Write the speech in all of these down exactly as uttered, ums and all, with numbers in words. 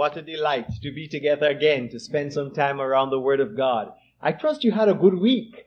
What a delight to be together again, to spend some time around the Word of God. I trust you had a good week.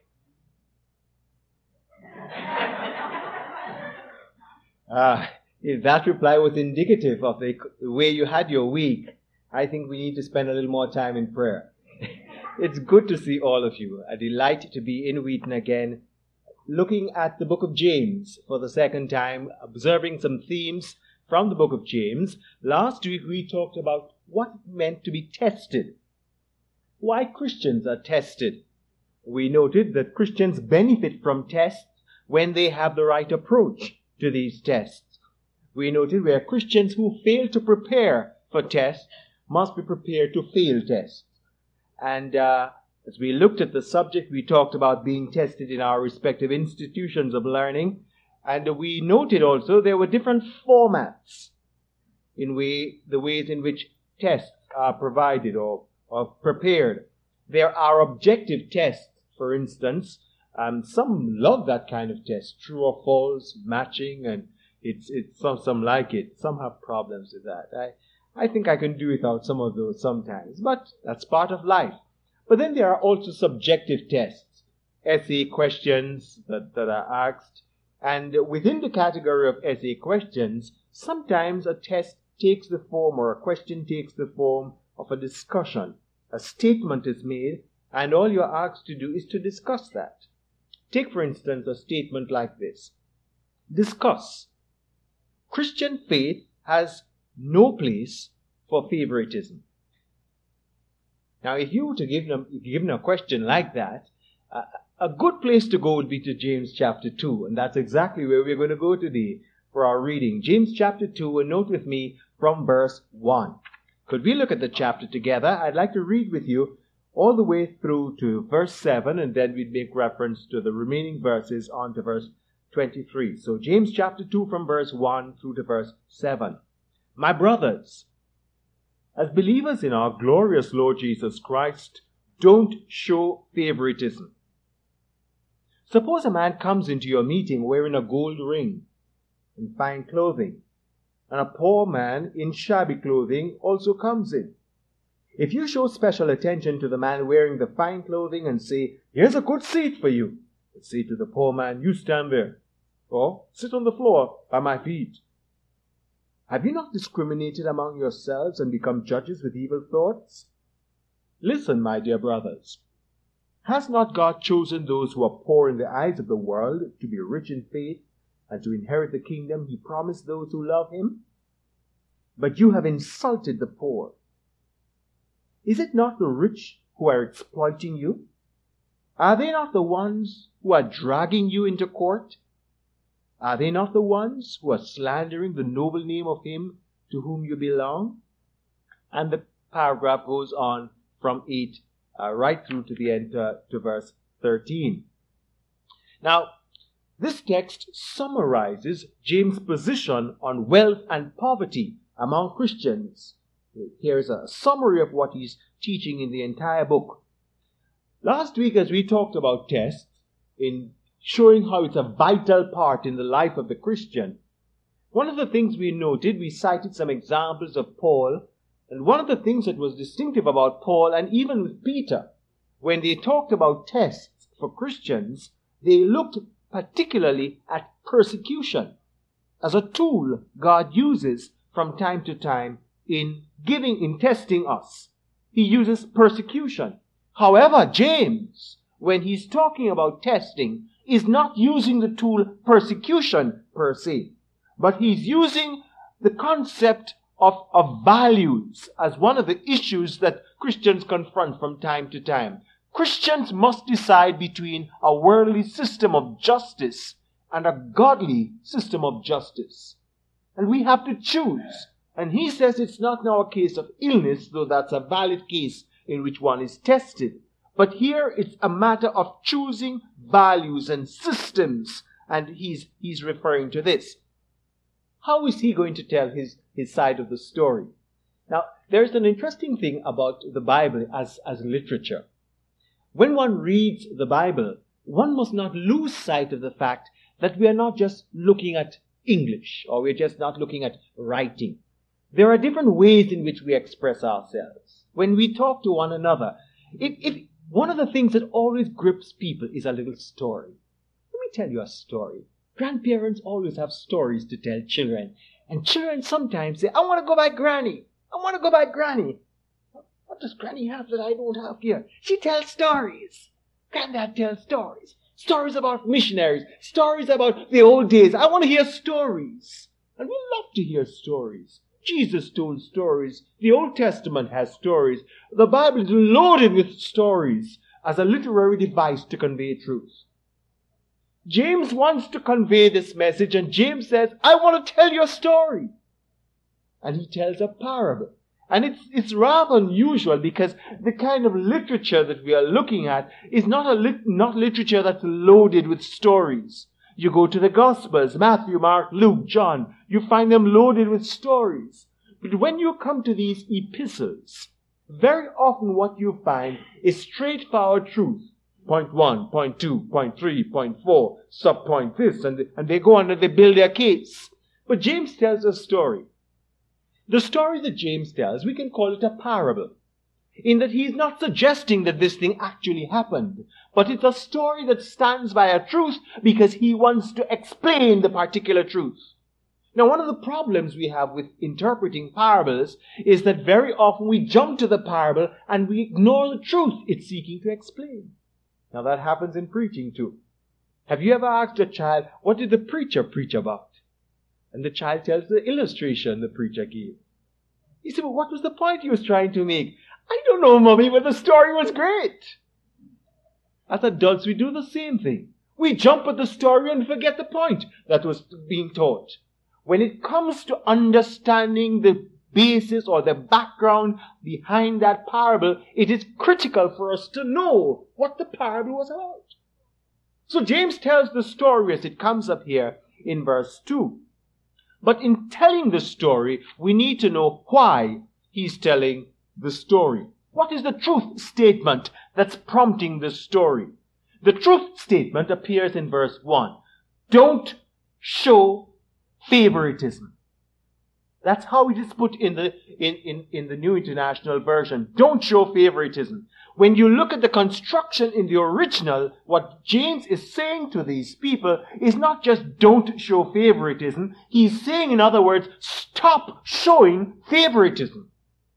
Ah, if that reply was indicative of the way you had your week, I think we need to spend a little more time in prayer. It's good to see all of you. A delight to be in Wheaton again, looking at the book of James for the second time, observing some themes from the book of James. Last week we talked about what it meant to be tested, why Christians are tested. We noted that Christians benefit from tests when they have the right approach to these tests. We noted where Christians who fail to prepare for tests must be prepared to fail tests. And uh, as we looked at the subject, we talked about being tested in our respective institutions of learning. And we noted also there were different formats in way, the ways in which tests are provided or, or prepared. There are objective tests, for instance. Um, some love that kind of test, true or false, matching, and it's it's some some like it. Some have problems with that. I I think I can do without some of those sometimes, but that's part of life. But then there are also subjective tests, essay questions that, that are asked. And within the category of essay questions, sometimes a test takes the form, or a question takes the form of a discussion. A statement is made, and all you're asked to do is to discuss that. Take, for instance, a statement like this. Discuss. Christian faith has no place for favoritism. Now, if you were to give them, given a question like that, uh, a good place to go would be to James chapter two, and that's exactly where we're going to go today for our reading. James chapter two, and note with me from verse one. Could we look at the chapter together? I'd like to read with you all the way through to verse seven, and then we'd make reference to the remaining verses on to verse twenty-three. So James chapter two from verse one through to verse seven. My brothers, as believers in our glorious Lord Jesus Christ, don't show favoritism. Suppose a man comes into your meeting wearing a gold ring and fine clothing, and a poor man in shabby clothing also comes in. If you show special attention to the man wearing the fine clothing and say, "Here's a good seat for you," but say to the poor man, "You stand there," or "Sit on the floor by my feet," have you not discriminated among yourselves and become judges with evil thoughts? Listen, my dear brothers. Has not God chosen those who are poor in the eyes of the world to be rich in faith and to inherit the kingdom He promised those who love Him? But you have insulted the poor. Is it not the rich who are exploiting you? Are they not the ones who are dragging you into court? Are they not the ones who are slandering the noble name of Him to whom you belong? And the paragraph goes on from eight uh, right through to the end, uh, to verse thirteen. Now, this text summarizes James' position on wealth and poverty among Christians. Here's a summary of what he's teaching in the entire book. Last week, as we talked about tests, in showing how it's a vital part in the life of the Christian, one of the things we noted, we cited some examples of Paul, and one of the things that was distinctive about Paul, and even with Peter, when they talked about tests for Christians, they looked particularly at persecution as a tool God uses from time to time in giving, in testing us. He uses persecution. However, James, when he's talking about testing, is not using the tool persecution per se, but he's using the concept of, of values as one of the issues that Christians confront from time to time. Christians must decide between a worldly system of justice and a godly system of justice. And we have to choose. And he says it's not now a case of illness, though that's a valid case in which one is tested. But here it's a matter of choosing values and systems. And he's, he's referring to this. How is he going to tell his, his side of the story? Now, there's an interesting thing about the Bible as, as literature. When one reads the Bible, one must not lose sight of the fact that we are not just looking at English, or we're just not looking at writing. There are different ways in which we express ourselves. When we talk to one another, it, it, one of the things that always grips people is a little story. Let me tell you a story. Grandparents always have stories to tell children. And children sometimes say, I want to go by Granny. I want to go by Granny. What does Granny have that I don't have here? She tells stories. Granddad tells stories. Stories about missionaries. Stories about the old days. I want to hear stories. And we love to hear stories. Jesus told stories. The Old Testament has stories. The Bible is loaded with stories as a literary device to convey truth. James wants to convey this message, and James says, I want to tell you a story. And he tells a parable. And it's, it's rather unusual because the kind of literature that we are looking at is not, a lit, not literature that's loaded with stories. You go to the Gospels, Matthew, Mark, Luke, John, you find them loaded with stories. But when you come to these epistles, very often what you find is straightforward truth. Point one, point two, point three, point four, sub-point this, and, and they go on and they build their case. But James tells a story. The story that James tells, we can call it a parable, in that he's not suggesting that this thing actually happened, but it's a story that stands by a truth because he wants to explain the particular truth. Now, one of the problems we have with interpreting parables is that very often we jump to the parable and we ignore the truth it's seeking to explain. Now, that happens in preaching too. Have you ever asked a child, what did the preacher preach about? And the child tells the illustration the preacher gave. He said, well, what was the point he was trying to make? I don't know, Mommy, but the story was great. As adults, we do the same thing. We jump at the story and forget the point that was being taught. When it comes to understanding the basis or the background behind that parable, it is critical for us to know what the parable was about. So James tells the story as it comes up here in verse two. But in telling the story, we need to know why he's telling the story. What is the truth statement that's prompting the story? The truth statement appears in verse one. Don't show favoritism. That's how it is put in the, in, in, in the New International Version. Don't show favoritism. When you look at the construction in the original, what James is saying to these people is not just don't show favoritism. He's saying, in other words, stop showing favoritism.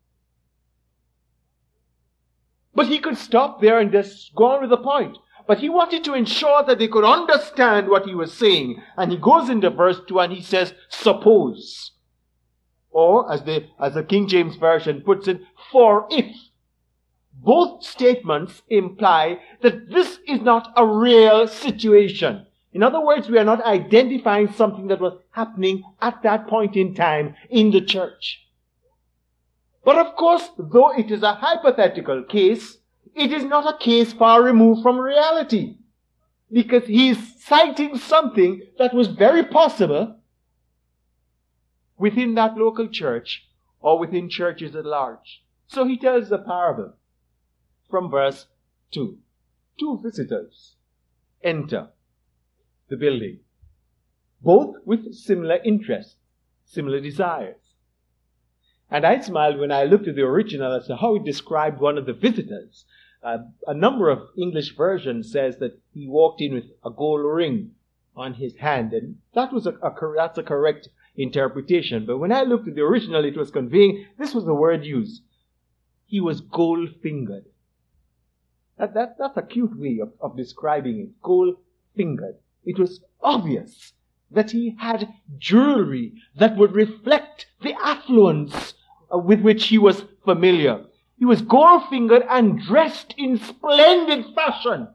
But he could stop there and just go on with the point. But he wanted to ensure that they could understand what he was saying. And he goes into verse two and he says, suppose. Or, as the, as the King James Version puts it, for if. Both statements imply that this is not a real situation. In other words, we are not identifying something that was happening at that point in time in the church. But of course, though it is a hypothetical case, it is not a case far removed from reality. Because he is citing something that was very possible within that local church or within churches at large. So he tells the parable from verse two. Two visitors enter the building, both with similar interests, similar desires. And I smiled when I looked at the original as to how it described one of the visitors. Uh, a number of English versions says that he walked in with a gold ring on his hand, and that was a, a that's a correct interpretation. But when I looked at the original, it was conveying, this was the word used. He was gold-fingered. That, that, that's a cute way of, of describing it, gold-fingered. It was obvious that he had jewelry that would reflect the affluence uh, with which he was familiar. He was gold-fingered and dressed in splendid fashion.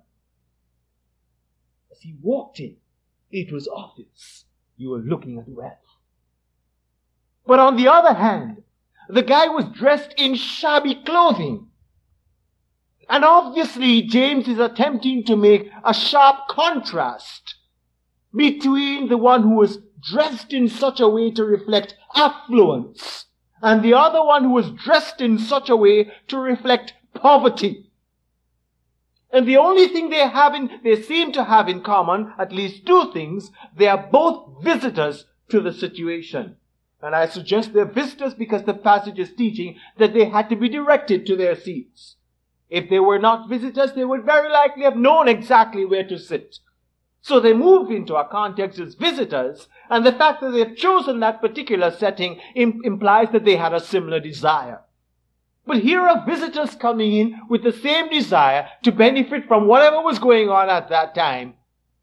As he walked in, it was obvious you were looking at wealth. But on the other hand, the guy was dressed in shabby clothing. And obviously, James is attempting to make a sharp contrast between the one who was dressed in such a way to reflect affluence and the other one who was dressed in such a way to reflect poverty. And the only thing they have in, they seem to have in common, at least two things, they are both visitors to the situation. And I suggest they're visitors because the passage is teaching that they had to be directed to their seats. If they were not visitors, they would very likely have known exactly where to sit. So they move into a context as visitors, and the fact that they've chosen that particular setting im- implies that they had a similar desire. But here are visitors coming in with the same desire to benefit from whatever was going on at that time.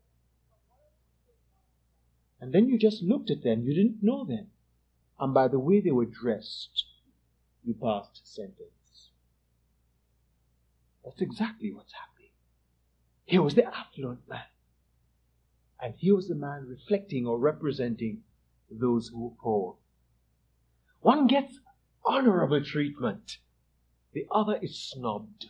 And then you just looked at them, you didn't know them. And by the way they were dressed, you passed sentence. That's exactly what's happening. Here was the affluent man. And here was the man reflecting or representing those who were poor. One gets honorable treatment. The other is snubbed.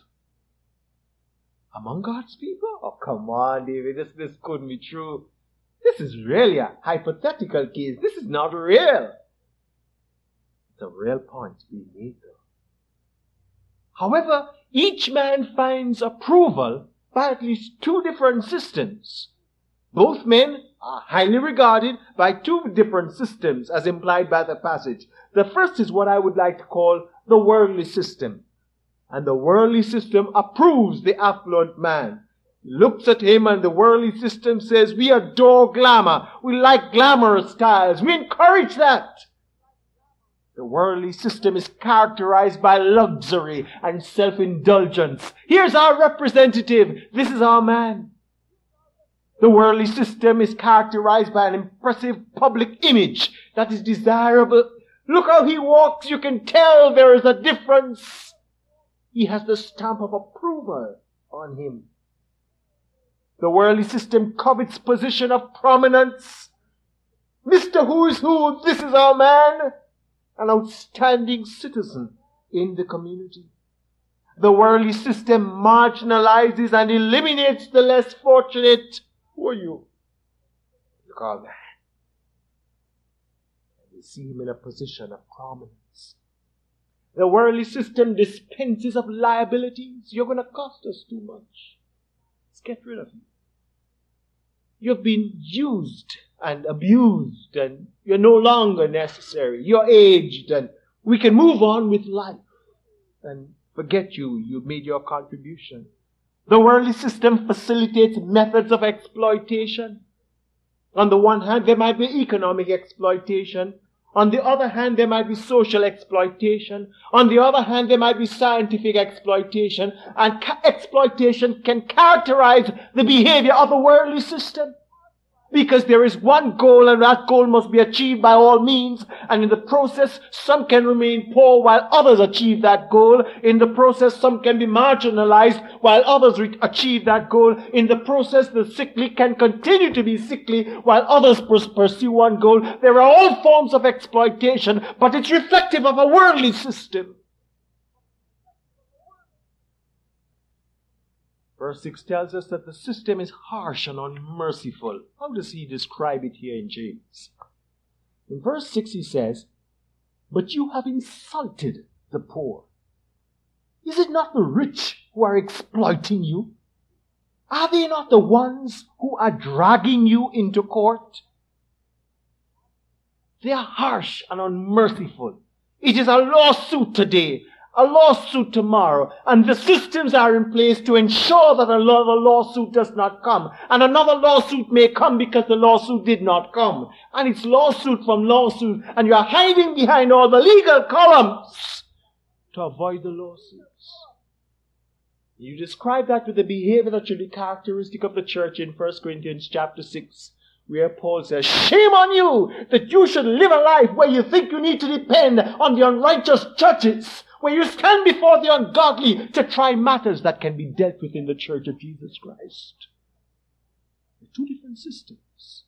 Among God's people? Oh, come on, David. This, this couldn't be true. This is really a hypothetical case. This is not real. It's a real point being made, though. However, each man finds approval by at least two different systems. Both men are highly regarded by two different systems, as implied by the passage. The first is what I would like to call the worldly system. And the worldly system approves the affluent man. Looks at him, and the worldly system says, we adore glamour. We like glamorous styles. We encourage that. The worldly system is characterized by luxury and self-indulgence. Here's our representative. This is our man. The worldly system is characterized by an impressive public image that is desirable. Look how he walks. You can tell there is a difference. He has the stamp of approval on him. The worldly system covets position of prominence. Mister Who's Who, this is our man. An outstanding citizen in the community. The worldly system marginalizes and eliminates the less fortunate. Who are you? Look all that. And we see him in a position of prominence. The worldly system dispenses of liabilities. You're going to cost us too much. Let's get rid of you. You've been used and abused, and you're no longer necessary. You're aged, and we can move on with life and forget you. You've made your contribution. The worldly system facilitates methods of exploitation. On the one hand, there might be economic exploitation. On the other hand, there might be social exploitation. On the other hand, there might be scientific exploitation. And ca- exploitation can characterize the behavior of the worldly system. Because there is one goal, and that goal must be achieved by all means. And in the process, some can remain poor while others achieve that goal. In the process, some can be marginalized while others re- achieve that goal. In the process, the sickly can continue to be sickly while others pers- pursue one goal. There are all forms of exploitation, but it's reflective of a worldly system. Verse six tells us that the system is harsh and unmerciful. How does he describe it here in James? In verse six he says, but you have insulted the poor. Is it not the rich who are exploiting you? Are they not the ones who are dragging you into court? They are harsh and unmerciful. It is a lawsuit today, a lawsuit tomorrow, and the systems are in place to ensure that another lawsuit does not come. And another lawsuit may come because the lawsuit did not come. And it's lawsuit from lawsuit, and you are hiding behind all the legal columns to avoid the lawsuits. You describe that with the behavior that should be characteristic of the church in First Corinthians chapter six, where Paul says, shame on you that you should live a life where you think you need to depend on the unrighteous judges, where you stand before the ungodly to try matters that can be dealt with in the church of Jesus Christ. They're two different systems.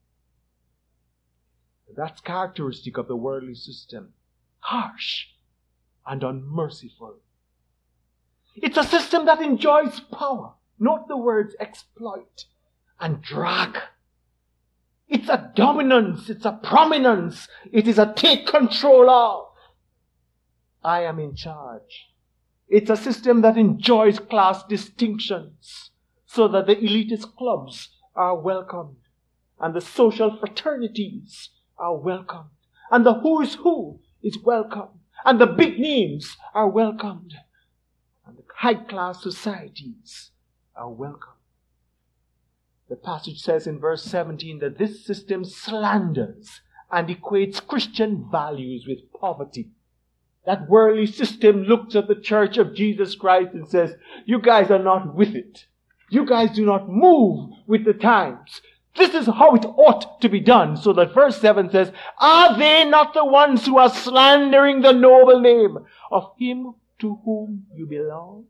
That's characteristic of the worldly system. Harsh and unmerciful. It's a system that enjoys power. Note the words exploit and drag. It's a dominance. It's a prominence. It is a take control of. I am in charge. It's a system that enjoys class distinctions so that the elitist clubs are welcomed and the social fraternities are welcomed. And the who's who is welcomed. And the big names are welcomed. And the high-class societies are welcomed. The passage says in verse seventeen that this system slanders and equates Christian values with poverty. That worldly system looks at the church of Jesus Christ and says, you guys are not with it. You guys do not move with the times. This is how it ought to be done. So that verse seven says, are they not the ones who are slandering the noble name of him to whom you belong?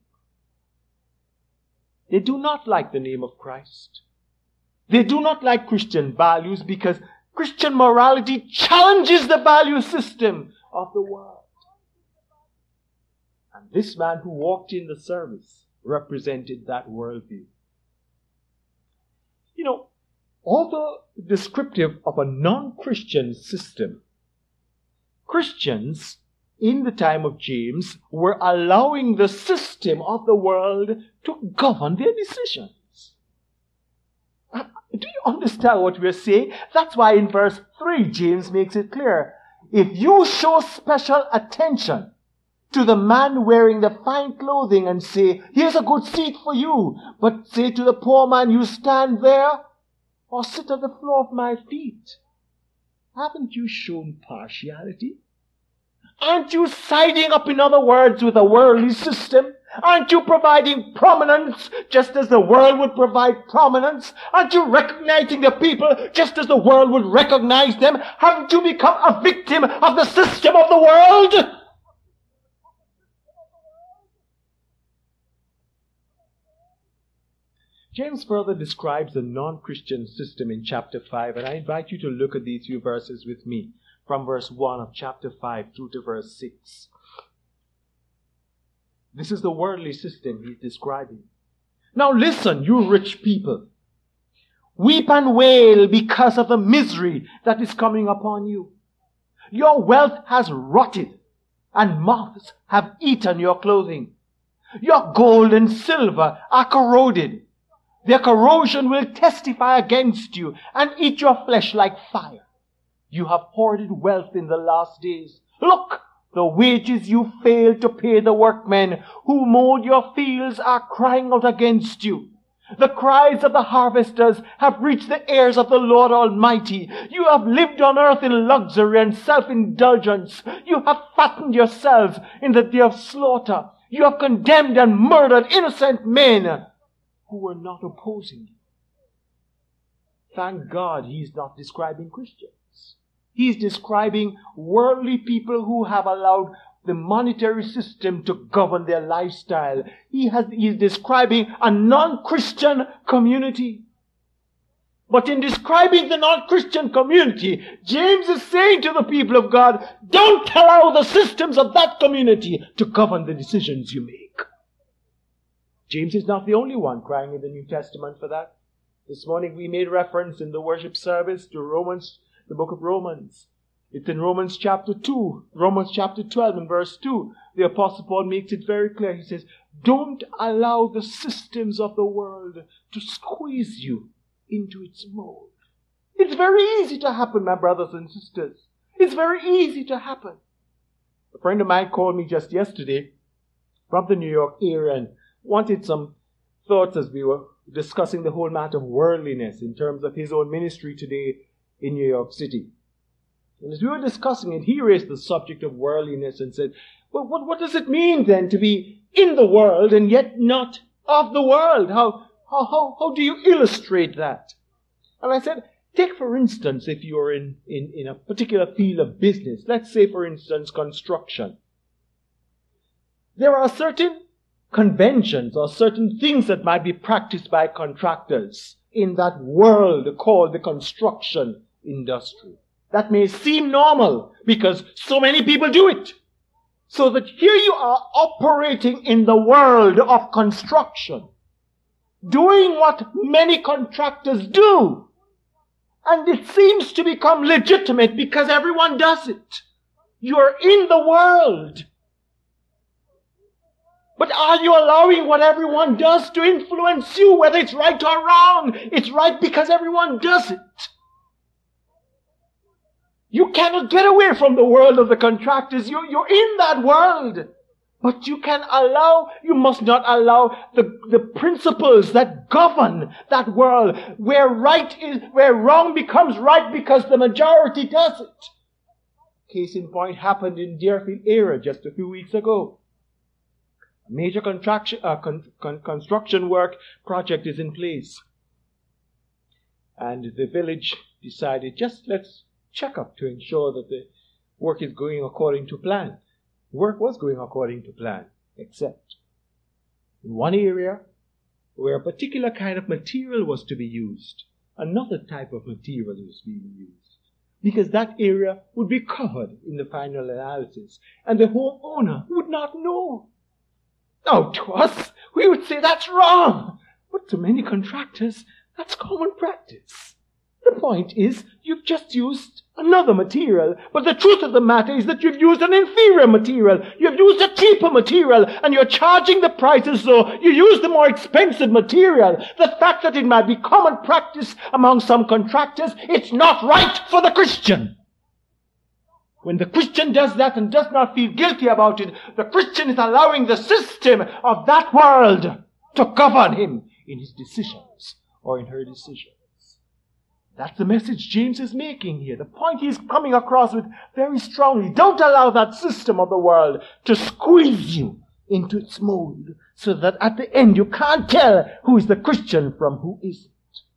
They do not like the name of Christ. They do not like Christian values because Christian morality challenges the value system of the world. And this man who walked in the service represented that worldview. You know, although descriptive of a non-Christian system, Christians in the time of James were allowing the system of the world to govern their decisions. Do you understand what we're saying? That's why in verse three, James makes it clear. If you show special attention to the man wearing the fine clothing and say, here's a good seat for you, but say to the poor man, you stand there or sit at the floor of my feet, haven't you shown partiality? Aren't you siding up, in other words, with a worldly system? Aren't you providing prominence just as the world would provide prominence? Aren't you recognizing the people just as the world would recognize them? Haven't you become a victim of the system of the world? James further describes the non-Christian system in chapter five, and I invite you to look at these few verses with me from verse one of chapter five through to verse six. This is the worldly system he's describing. Now listen, you rich people. Weep and wail because of the misery that is coming upon you. Your wealth has rotted, and moths have eaten your clothing. Your gold and silver are corroded. Their corrosion will testify against you and eat your flesh like fire. You have hoarded wealth in the last days. Look! The wages you failed to pay the workmen who mowed your fields are crying out against you. The cries of the harvesters have reached the ears of the Lord Almighty. You have lived on earth in luxury and self-indulgence. You have fattened yourselves in the day of slaughter. You have condemned and murdered innocent men who were not opposing you. Thank God he's not describing Christians. He's describing worldly people who have allowed the monetary system to govern their lifestyle. He has, he's describing a non-Christian community. But in describing the non-Christian community, James is saying to the people of God, don't allow the systems of that community to govern the decisions you make. James is not the only one crying in the New Testament for that. This morning we made reference in the worship service to Romans, the book of Romans. It's in Romans chapter two, Romans chapter twelve and verse two. The Apostle Paul makes it very clear. He says, don't allow the systems of the world to squeeze you into its mold. It's very easy to happen, my brothers and sisters. It's very easy to happen. A friend of mine called me just yesterday from the New York area and wanted some thoughts as we were discussing the whole matter of worldliness in terms of his own ministry today in New York City. And as we were discussing it, he raised the subject of worldliness and said, well, what, what does it mean then to be in the world and yet not of the world? How, how, how, how do you illustrate that? And I said, take for instance, if you're in, in, in a particular field of business, let's say for instance construction. There are certain conventions or certain things that might be practiced by contractors in that world called the construction industry. That may seem normal because so many people do it. So that here you are operating in the world of construction, doing what many contractors do. And it seems to become legitimate because everyone does it. You're in the world. But are you allowing what everyone does to influence you, whether it's right or wrong? It's right because everyone does it. You cannot get away from the world of the contractors. You're, you're in that world. But you can allow, you must not allow the, the principles that govern that world, where right is, where wrong becomes right because the majority does it. Case in point happened in Deerfield area just a few weeks ago. A major contraction, uh, con, con, construction work project is in place. And the village decided, just let's check up to ensure that the work is going according to plan. Work was going according to plan, except in one area where a particular kind of material was to be used, another type of material was being used, because that area would be covered in the final analysis, and the homeowner would not know. Now, to us, we would say that's wrong, but to many contractors, that's common practice. The point is, you've just used another material, but the truth of the matter is that you've used an inferior material. You've used a cheaper material, and you're charging the price as though you used the more expensive material. The fact that it might be common practice among some contractors, it's not right for the Christian. When the Christian does that and does not feel guilty about it, the Christian is allowing the system of that world to govern him in his decisions or in her decisions. That's the message James is making here. The point he's coming across with very strongly. Don't allow that system of the world to squeeze you into its mold so that at the end you can't tell who is the Christian from who isn't.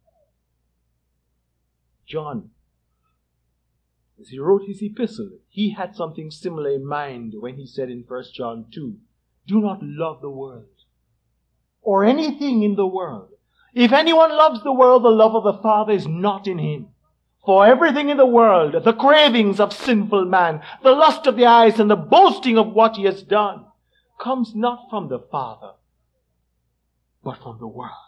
John, as he wrote his epistle, he had something similar in mind when he said in First John two, do not love the world or anything in the world. If anyone loves the world, the love of the Father is not in him. For everything in the world, the cravings of sinful man, the lust of the eyes, and the boasting of what he has done, comes not from the Father, but from the world.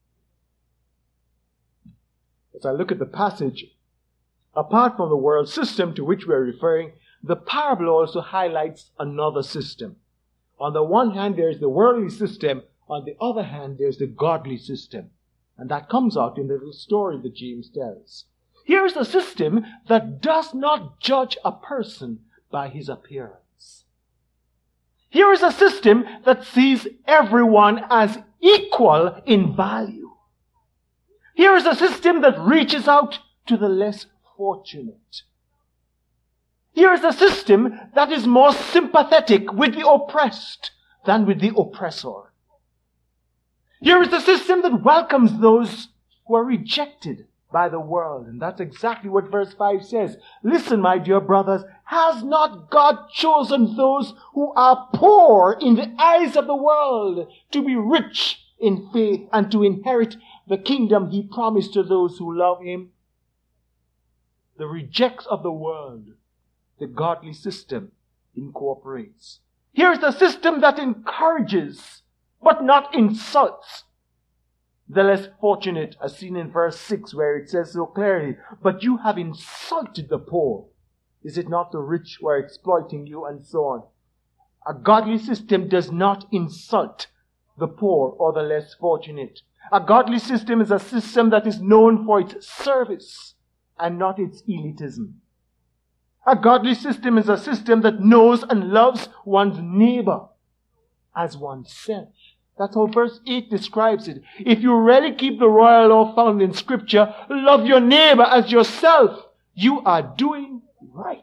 As I look at the passage, apart from the world system to which we are referring, the parable also highlights another system. On the one hand, there is the worldly system. On the other hand, there's the godly system. And that comes out in the little story that James tells. Here is a system that does not judge a person by his appearance. Here is a system that sees everyone as equal in value. Here is a system that reaches out to the less fortunate. Here is a system that is more sympathetic with the oppressed than with the oppressor. Here is a system that welcomes those who are rejected by the world. And that's exactly what verse five says. Listen, my dear brothers, has not God chosen those who are poor in the eyes of the world to be rich in faith and to inherit the kingdom he promised to those who love him? The rejects of the world, the godly system incorporates. Here's the system that encourages but not insults the less fortunate, as seen in verse six, where it says so clearly, but you have insulted the poor. Is it not the rich who are exploiting you, and so on? A godly system does not insult the poor or the less fortunate. A godly system is a system that is known for its service and not its elitism. A godly system is a system that knows and loves one's neighbor as oneself. That's how verse eight describes it. If you really keep the royal law found in Scripture, love your neighbor as yourself, you are doing right.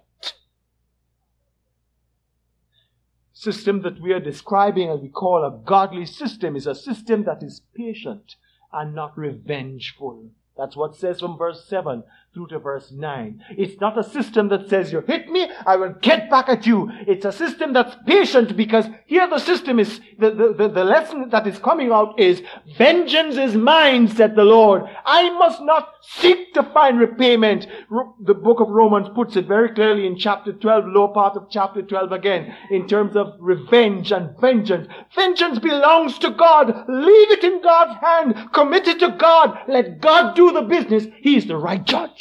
System that we are describing and we call a godly system is a system that is patient and not revengeful. That's what it says from verse seven through to verse nine. It's not a system that says, you hit me, I will get back at you. It's a system that's patient, because here the system is, the, the, the, the lesson that is coming out is, vengeance is mine, said the Lord. I must not seek to find repayment. The book of Romans puts it very clearly in chapter twelve, lower part of chapter twelve again, in terms of revenge and vengeance. Vengeance belongs to God. Leave it in God's hand. Commit it to God. Let God do the business. He is the right judge.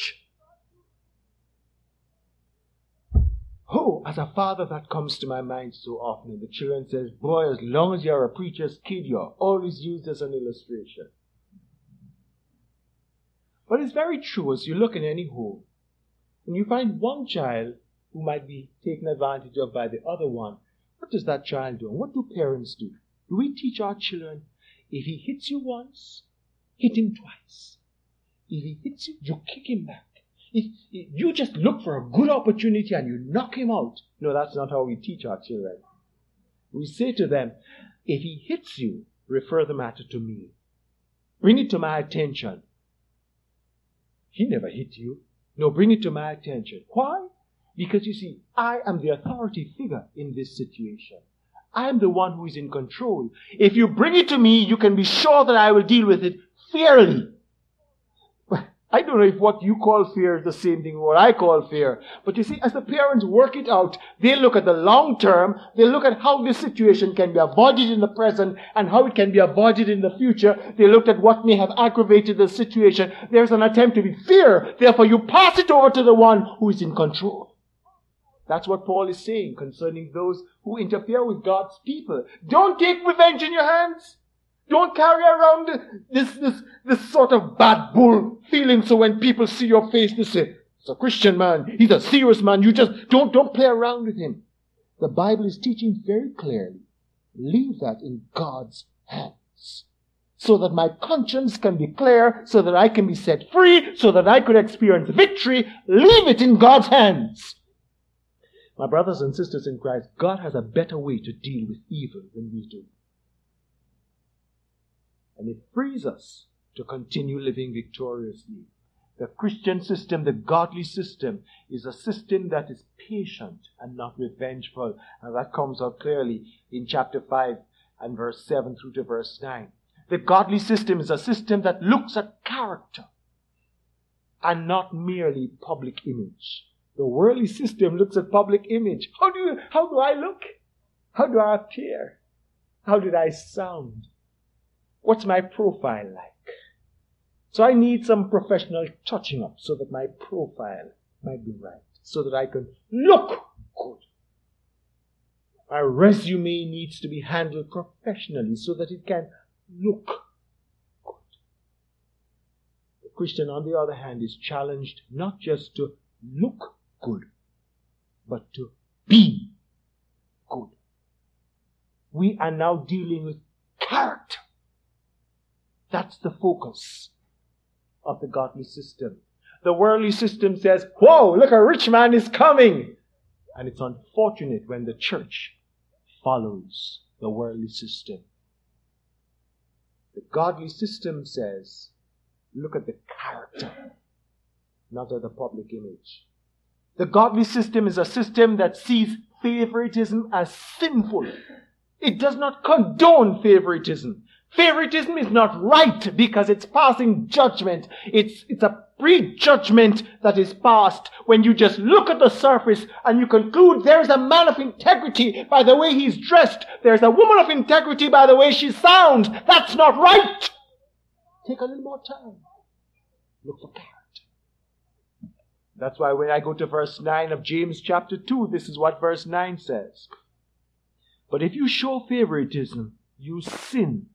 Oh, as a father, that comes to my mind so often. And the children says, boy, as long as you're a preacher's kid, you're always used as an illustration. But it's very true as you look in any home. When you find one child who might be taken advantage of by the other one, what does that child do? And what do parents do? Do we teach our children, if he hits you once, hit him twice? If he hits you, you kick him back. If, if you just look for a good opportunity and you knock him out. No, that's not how we teach our children. We say to them, if he hits you, refer the matter to me. Bring it to my attention. He never hit you. No, bring it to my attention. Why? Because you see, I am the authority figure in this situation. I am the one who is in control. If you bring it to me, you can be sure that I will deal with it fairly. I don't know if what you call fear is the same thing what I call fear. But you see, as the parents work it out, they look at the long term. They look at how this situation can be avoided in the present and how it can be avoided in the future. They looked at what may have aggravated the situation. There's an attempt to be fear. Therefore, you pass it over to the one who is in control. That's what Paul is saying concerning those who interfere with God's people. Don't take revenge in your hands. Don't carry around this, this, this sort of bad bull feeling. So when people see your face, they say, it's a Christian man. He's a serious man. You just don't, don't play around with him. The Bible is teaching very clearly. Leave that in God's hands. So that my conscience can be clear, so that I can be set free, so that I could experience victory. Leave it in God's hands. My brothers and sisters in Christ, God has a better way to deal with evil than we do. And it frees us to continue living victoriously. The Christian system, the godly system, is a system that is patient and not revengeful. And that comes out clearly in chapter five and verse seven through to verse nine. The godly system is a system that looks at character and not merely public image. The worldly system looks at public image. How do you, how do I look? How do I appear? How did I sound? What's my profile like? So I need some professional touching up so that my profile might be right, so that I can look good. My resume needs to be handled professionally so that it can look good. The Christian, on the other hand, is challenged not just to look good, but to be good. We are now dealing with character. That's the focus of the godly system. The worldly system says, whoa, look, a rich man is coming. And it's unfortunate when the church follows the worldly system. The godly system says, look at the character, not at the public image. The godly system is a system that sees favoritism as sinful. It does not condone favoritism. Favoritism is not right because it's passing judgment. It's, it's a prejudgment that is passed when you just look at the surface and you conclude there's a man of integrity by the way he's dressed. There's a woman of integrity by the way she sounds. That's not right. Take a little more time. Look for character. That's why when I go to verse nine of James chapter two, this is what verse nine says. But if you show favoritism, you sin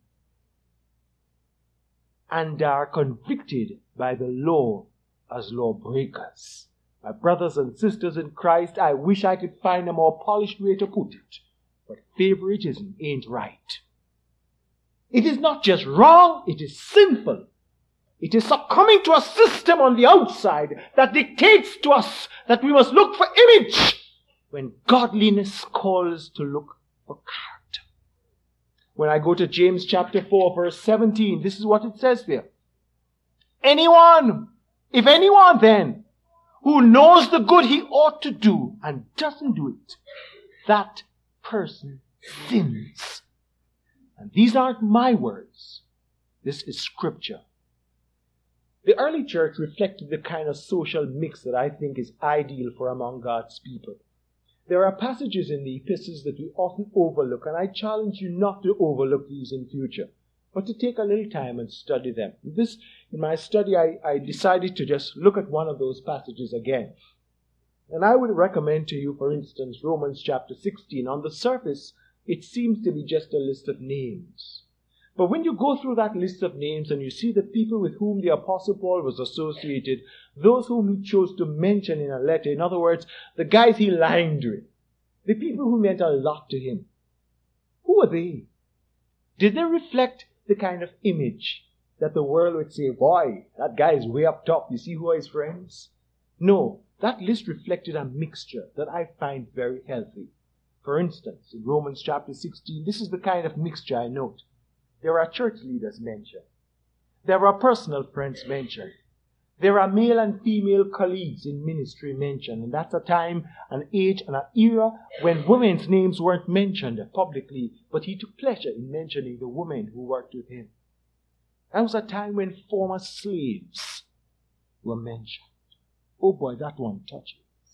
and are convicted by the law as lawbreakers. My brothers and sisters in Christ, I wish I could find a more polished way to put it. But favoritism ain't right. It is not just wrong, it is sinful. It is succumbing to a system on the outside that dictates to us that we must look for image when godliness calls to look for character. When I go to James chapter four verse seventeen, this is what it says there. Anyone, if anyone then, who knows the good he ought to do and doesn't do it, that person sins. And these aren't my words. This is scripture. The early church reflected the kind of social mix that I think is ideal for among God's people. There are passages in the epistles that we often overlook, and I challenge you not to overlook these in future, but to take a little time and study them. This, in my study, I, I decided to just look at one of those passages again. And I would recommend to you, for instance, Romans chapter sixteen. On the surface, it seems to be just a list of names. But when you go through that list of names and you see the people with whom the Apostle Paul was associated, those whom he chose to mention in a letter, in other words, the guys he lined with, the people who meant a lot to him, who are they? Did they reflect the kind of image that the world would say, boy, that guy is way up top, you see who are his friends? No, that list reflected a mixture that I find very healthy. For instance, in Romans chapter sixteen, this is the kind of mixture I note. There are church leaders mentioned. There are personal friends mentioned. There are male and female colleagues in ministry mentioned. And that's a time, an age, and an era when women's names weren't mentioned publicly, but he took pleasure in mentioning the women who worked with him. That was a time when former slaves were mentioned. Oh boy, that one touches.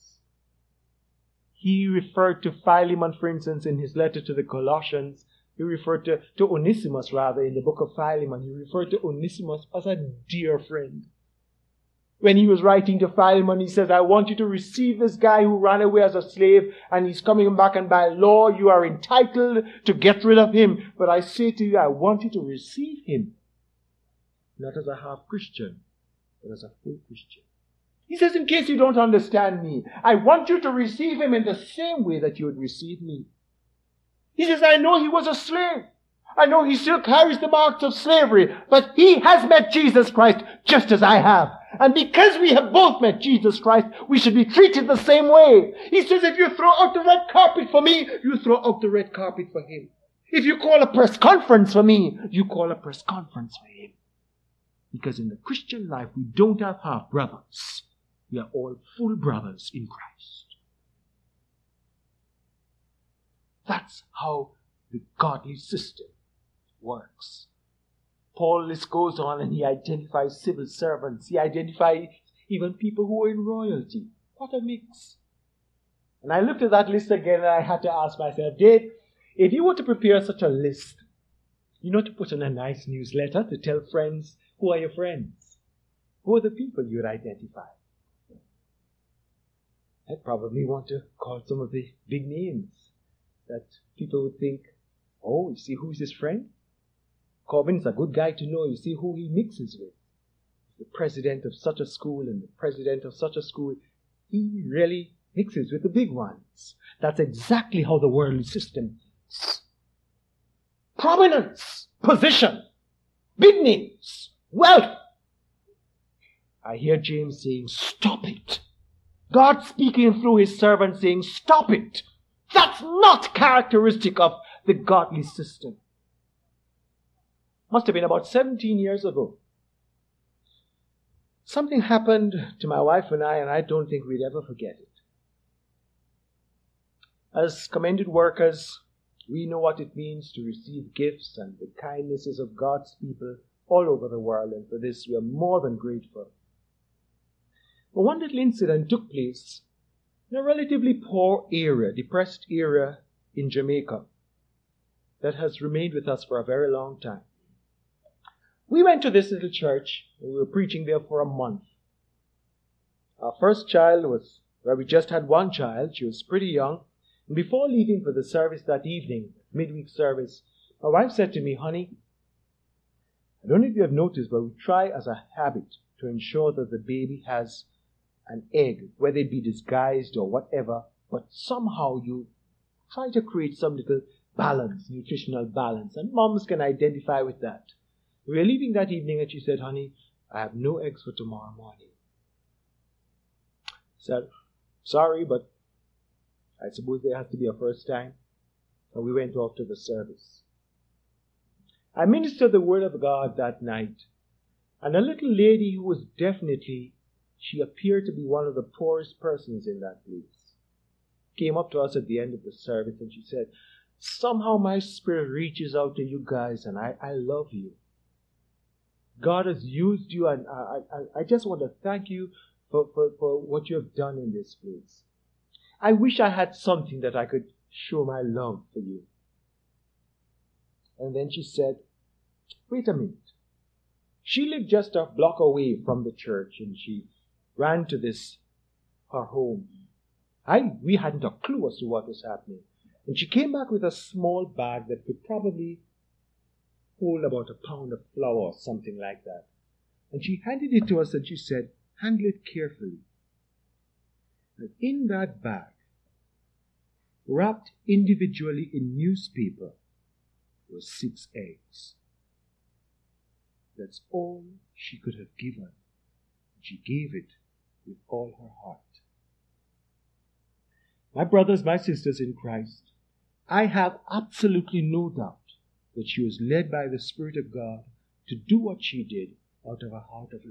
He referred to Philemon, for instance, in his letter to the Colossians. He referred to, to Onesimus, rather, in the book of Philemon. He referred to Onesimus as a dear friend. When he was writing to Philemon, he says, I want you to receive this guy who ran away as a slave, and he's coming back, and by law you are entitled to get rid of him. But I say to you, I want you to receive him, not as a half-Christian, but as a full Christian. He says, in case you don't understand me, I want you to receive him in the same way that you would receive me. He says, I know he was a slave. I know he still carries the marks of slavery, but he has met Jesus Christ just as I have. And because we have both met Jesus Christ, we should be treated the same way. He says, if you throw out the red carpet for me, you throw out the red carpet for him. If you call a press conference for me, you call a press conference for him. Because in the Christian life, we don't have half brothers. We are all full brothers in Christ. That's how the godly system works. Paul list goes on and he identifies civil servants. He identifies even people who are in royalty. What a mix. And I looked at that list again and I had to ask myself, Dave, if you were to prepare such a list, you know, to put in a nice newsletter to tell friends, who are your friends? Who are the people you would identify? I'd probably want to call some of the big names that people would think, oh, you see who's his friend? Corbyn's a good guy to know. You see who he mixes with. The president of such a school and the president of such a school. He really mixes with the big ones. That's exactly how the worldly system is. Prominence, position, big names, wealth. I hear James saying, stop it. God speaking through his servant saying, stop it. That's not characteristic of the godly system. Must have been about seventeen years ago. Something happened to my wife and I, and I don't think we'd ever forget it. As commended workers, we know what it means to receive gifts and the kindnesses of God's people all over the world, and for this we are more than grateful. But one little incident took place in a relatively poor area, depressed area in Jamaica that has remained with us for a very long time. We went to this little church, and we were preaching there for a month. Our first child was, well, we just had one child. She was pretty young. And before leaving for the service that evening, midweek service, my wife said to me, honey, I don't know if you have noticed, but we try as a habit to ensure that the baby has an egg, whether it be disguised or whatever, but somehow you try to create some little balance, nutritional balance, and moms can identify with that. We were leaving that evening and she said, honey, I have no eggs for tomorrow morning. I said, sorry, but I suppose there has to be a first time. And we went off to the service. I ministered the word of God that night. And a little lady who was definitely, she appeared to be one of the poorest persons in that place, came up to us at the end of the service and she said, somehow my spirit reaches out to you guys and I, I love you. God has used you, and I, I, I just want to thank you for, for, for what you have done in this place. I wish I had something that I could show my love for you. And then she said, wait a minute. She lived just a block away from the church, and she ran to this, her home. I, we hadn't a clue as to what was happening. And she came back with a small bag that could probably hold about a pound of flour or something like that. And she handed it to us and she said, handle it carefully. And in that bag, wrapped individually in newspaper, were six eggs. That's all she could have given. She gave it with all her heart. My brothers, my sisters in Christ, I have absolutely no doubt that she was led by the Spirit of God to do what she did out of a heart of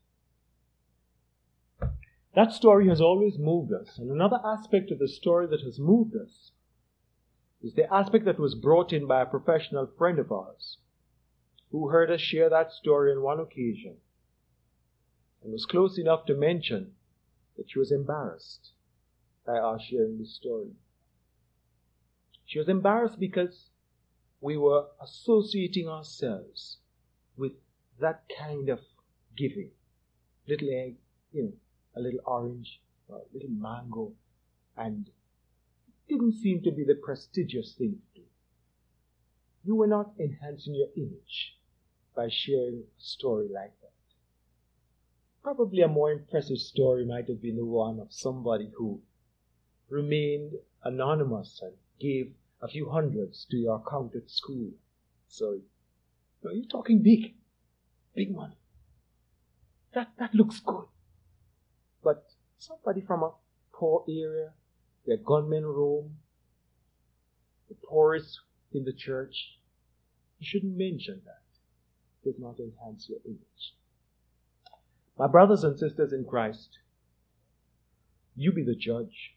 love. That story has always moved us. And another aspect of the story that has moved us is the aspect that was brought in by a professional friend of ours who heard us share that story on one occasion and was close enough to mention that she was embarrassed by our sharing this story. She was embarrassed because we were associating ourselves with that kind of giving. Little egg, you know, a little orange, a little mango, and it didn't seem to be the prestigious thing to do. You were not enhancing your image by sharing a story like that. Probably a more impressive story might have been the one of somebody who remained anonymous and gave a few hundreds to your account at school. So, you know, you're talking big, big money. That, that looks good. But somebody from a poor area, where gunmen roam, the poorest in the church, you shouldn't mention that. It does not enhance your image. My brothers and sisters in Christ, you be the judge.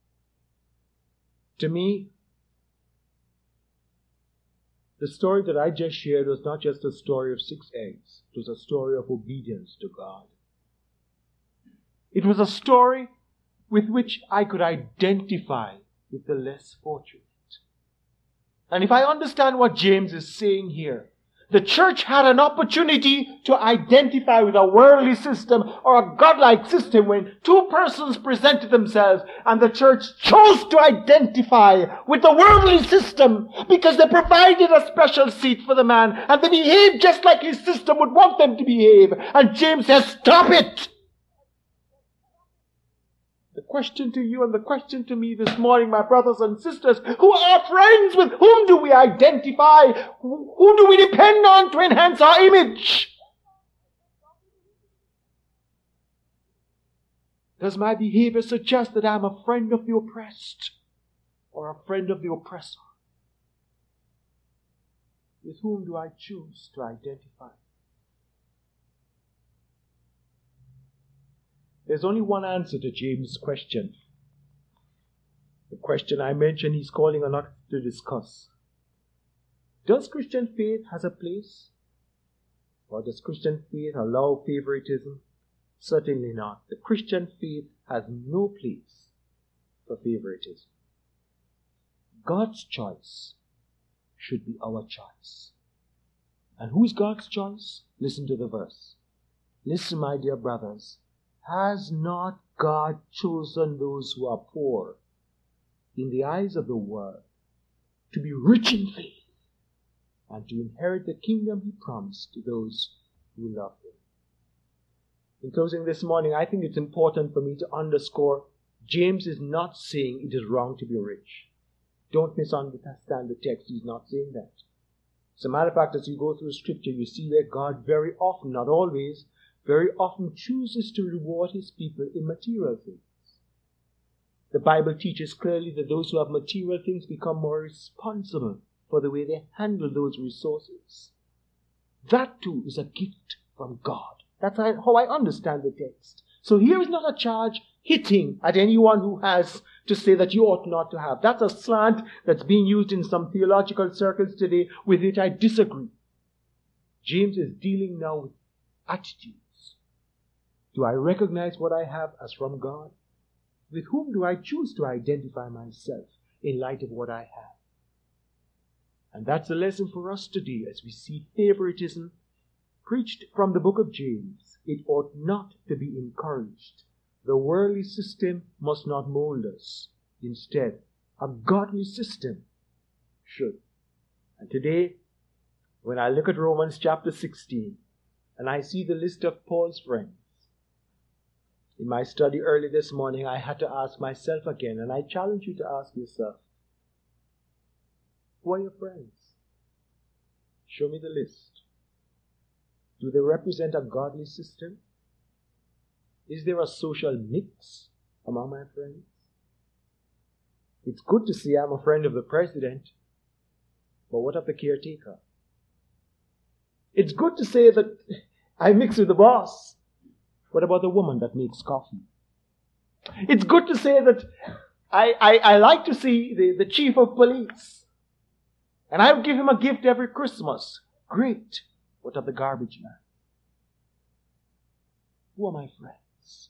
To me, the story that I just shared was not just a story of six eggs. It was a story of obedience to God. It was a story with which I could identify with the less fortunate. And if I understand what James is saying here, the church had an opportunity to identify with a worldly system or a godlike system when two persons presented themselves, and the church chose to identify with the worldly system because they provided a special seat for the man and they behaved just like his system would want them to behave. And James says, stop it! The question to you and the question to me this morning, my brothers and sisters, who are our friends? With whom do we identify? Who do we depend on to enhance our image? Does my behavior suggest that I'm a friend of the oppressed or a friend of the oppressor? With whom do I choose to identify? There's only one answer to James' question. The question I mentioned he's calling on us to discuss. Does Christian faith has a place? Or does Christian faith allow favoritism? Certainly not. The Christian faith has no place for favoritism. God's choice should be our choice. And who is God's choice? Listen to the verse. Listen, my dear brothers. Has not God chosen those who are poor in the eyes of the world to be rich in faith and to inherit the kingdom he promised to those who love him? In closing this morning, I think it's important for me to underscore James is not saying it is wrong to be rich. Don't misunderstand the text. He's not saying that. As a matter of fact, as you go through Scripture, you see that God very often, not always, very often chooses to reward his people in material things. The Bible teaches clearly that those who have material things become more responsible for the way they handle those resources. That too is a gift from God. That's how I understand the text. So here is not a charge hitting at anyone who has to say that you ought not to have. That's a slant that's being used in some theological circles today with which I disagree. James is dealing now with attitudes. Do I recognize what I have as from God? With whom do I choose to identify myself in light of what I have? And that's a lesson for us today as we see favoritism preached from the book of James. It ought not to be encouraged. The worldly system must not mold us. Instead, a godly system should. And today, When I look at Romans chapter sixteen and I see the list of Paul's friends, in my study early this morning, I had to ask myself again, and I challenge you to ask yourself, who are your friends? Show me the list. Do they represent a godly system? Is there a social mix among my friends? It's good to say I'm a friend of the president, but what of the caretaker? It's good to say that I mix with the boss. What about the woman that makes coffee? It's good to say that I, I, I like to see the, the chief of police, and I give him a gift every Christmas. Great. What of the garbage man? Who are my friends?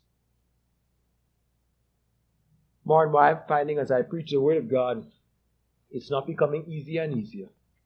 More and more I'm finding as I preach the Word of God, it's not becoming easier and easier.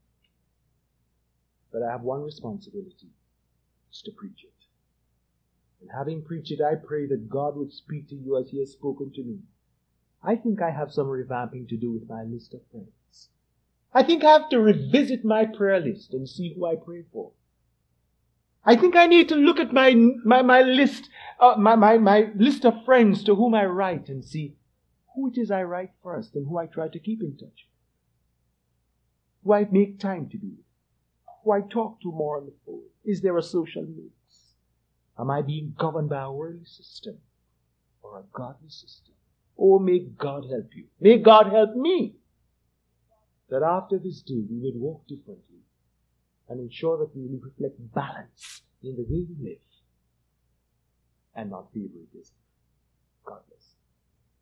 But I have one responsibility. It's to preach it. And having preached it, I pray that God would speak to you as He has spoken to me. I think I have some revamping to do with my list of friends. I think I have to revisit my prayer list and see who I pray for. I think I need to look at my my, my list, uh, my, my, my list of friends to whom I write and see who it is I write first and who I try to keep in touch with. Who I make time to be with. Who I talk to more on the phone. Is there a social mix? Am I being governed by a worldly system or a godly system? Oh, may God help you. May God help me. That after this day we would walk differently and ensure that we will reflect balance in the way we live and not favoritism. God bless.